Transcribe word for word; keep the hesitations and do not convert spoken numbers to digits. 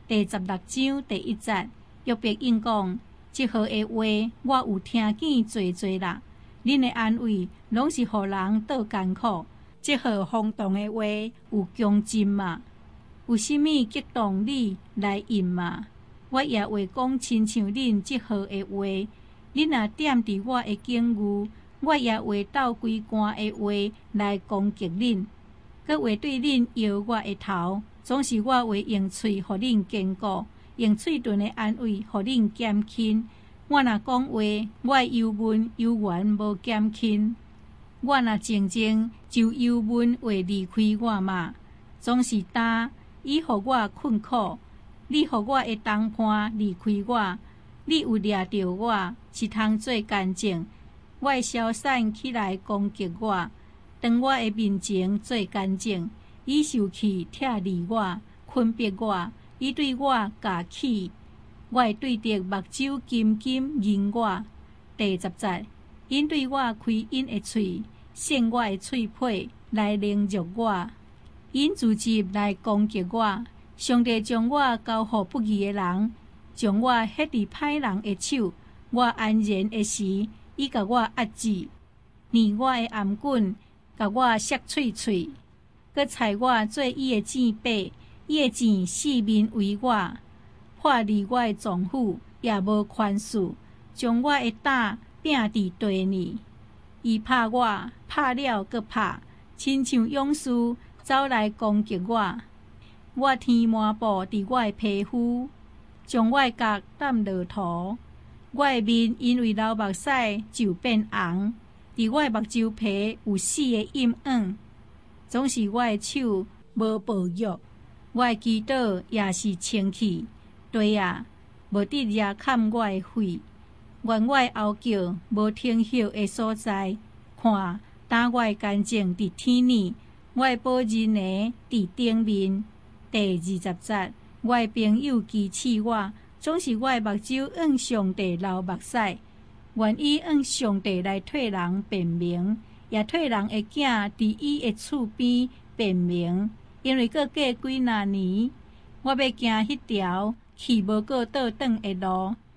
第十六章第一节，约伯应讲：即号的话，我有听见侪侪啦。恁的安慰，拢是互人倒艰苦。即号风动的话，有强劲嘛？有啥物激动你来应嘛？我也话讲亲像恁即号的话，恁若踮伫我的境遇，我也话斗规竿的话来攻击恁，佮话对恁摇我的头，总是我话用喙互恁坚固，用喙唇的安慰互恁减轻。我若讲话，我的忧闷犹原无减轻。我若静静，就忧闷会离开我嘛，总是担伊互我困苦。你互我的同伴离开我，你有掠着我，是通做干净。我的消散起来攻击我，当我的面前做干净。伊受气拆离我，困逼我，伊对我架起。我会对着目睭紧紧认我。第十节，因对我开因的喙，扇我的喙皮来凌辱我，因自己来攻击我。上帝将我交予不义的人，将我ฮ็伫歹人的手。我安然的时，伊甲我压制，捏我的颔棍，甲我削喙喙，佮裁我做伊的箭靶，伊的箭四面围我。破离我的丈夫，也无宽恕，将我的胆拼伫地里。伊拍我，拍了搁拍，亲像勇士走来攻击我。我天满布伫我的皮肤，将我的角抌落土。我的面因为流目屎就变红，伫我的目睭皮有死的印影。总是我的手无保育，我的祈祷也是清气。对啊，无得也砍我的肺，愿我的后叫无停歇的所在。看，打我的干净伫天里，我的保人呢伫顶面。第二十节，我的朋友讥刺我，总是我的目睭向上帝流目屎。愿意向上帝来替人辩明，也替人的囝伫伊的厝边辩明，因为搁过几若年，我要行迄条去无过倒转的路。